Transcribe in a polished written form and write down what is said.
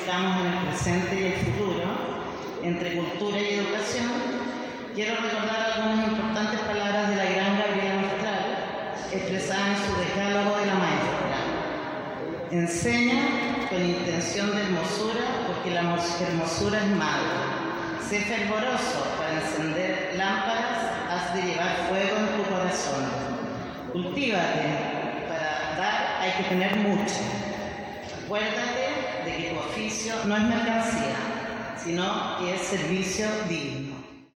estamos en el presente y el futuro, entre cultura y educación, quiero recordar algunas importantes palabras de la gran Gabriela Mistral, expresadas en su decálogo de la maestra. Enseña con intención de hermosura, porque la hermosura es madre. Sé fervoroso para encender lámparas, has de llevar fuego en tu corazón. Cultívate, para dar hay que tener mucho. Acuérdate de que tu oficio no es mercancía, sino que es servicio digno.